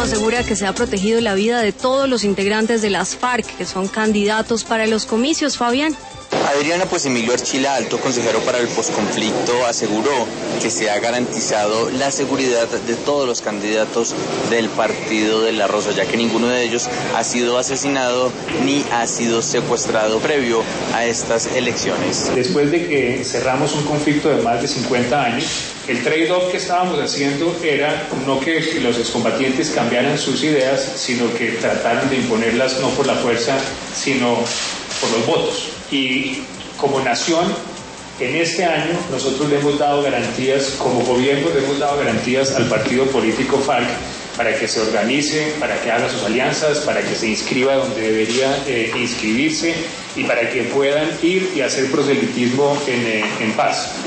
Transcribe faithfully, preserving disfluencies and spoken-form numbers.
asegura que se ha protegido la vida de todos los integrantes de las FARC, que son candidatos para los comicios. Fabián. Adriana, pues Emilio Archila, alto consejero para el posconflicto, aseguró que se ha garantizado la seguridad de todos los candidatos del Partido de la Rosa, ya que ninguno de ellos ha sido asesinado ni ha sido secuestrado previo a estas elecciones. Después de que cerramos un conflicto de más de cincuenta años, el trade-off que estábamos haciendo era no que los excombatientes cambiaran sus ideas, sino que trataran de imponerlas no por la fuerza, sino por los votos. Y como nación, en este año nosotros le hemos dado garantías, como gobierno le hemos dado garantías al partido político FARC para que se organice, para que haga sus alianzas, para que se inscriba donde debería eh, inscribirse y para que puedan ir y hacer proselitismo en, eh, en paz.